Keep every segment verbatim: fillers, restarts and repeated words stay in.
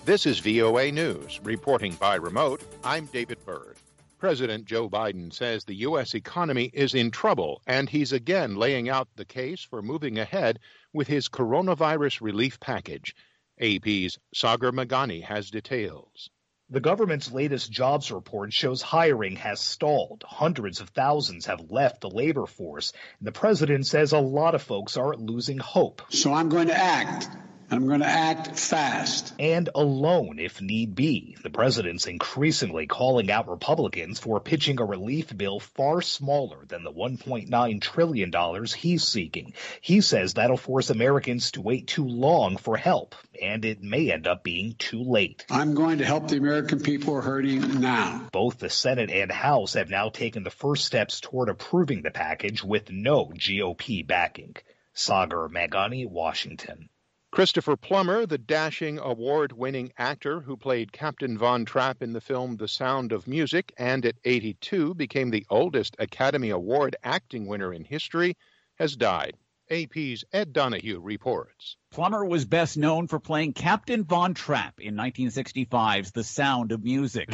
This is V O A News. Reporting by remote, I'm David Byrd. President Joe Biden says the U S economy is in trouble, and he's again laying out the case for moving ahead with his coronavirus relief package. A P's Sagar Meghani has details. The government's latest jobs report shows hiring has stalled. Hundreds of thousands have left the labor force. And the president says a lot of folks are losing hope. So I'm going to act. I'm going to act fast. And alone, if need be. The president's increasingly calling out Republicans for pitching a relief bill far smaller than the one point nine trillion dollars he's seeking. He says that'll force Americans to wait too long for help, and it may end up being too late. I'm going to help the American people who are hurting now. Both the Senate and House have now taken the first steps toward approving the package with no G O P backing. Sagar Meghani, Washington. Christopher Plummer, the dashing award-winning actor who played Captain Von Trapp in the film The Sound of Music and at eighty-two became the oldest Academy Award acting winner in history, has died. A P's Ed Donahue reports. Plummer was best known for playing Captain Von Trapp in nineteen sixty-five's The Sound of Music.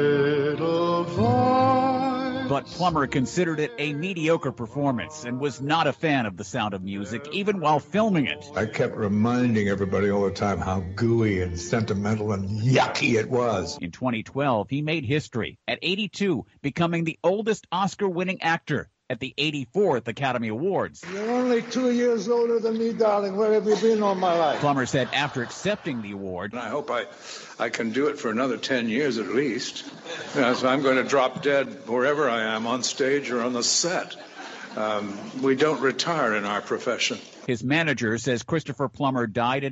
But Plummer considered it a mediocre performance and was not a fan of The Sound of Music, even while filming it. I kept reminding everybody all the time how gooey and sentimental and yucky it was. In twenty twelve, he made history at eighty-two, becoming the oldest Oscar-winning actor at the eighty-fourth Academy Awards. You're only two years older than me, darling. Where have you been all my life? Plummer said after accepting the award, I hope I, I can do it for another ten years at least. You know, so I'm going to drop dead wherever I am, on stage or on the set. Um, we don't retire in our profession. His manager says Christopher Plummer died at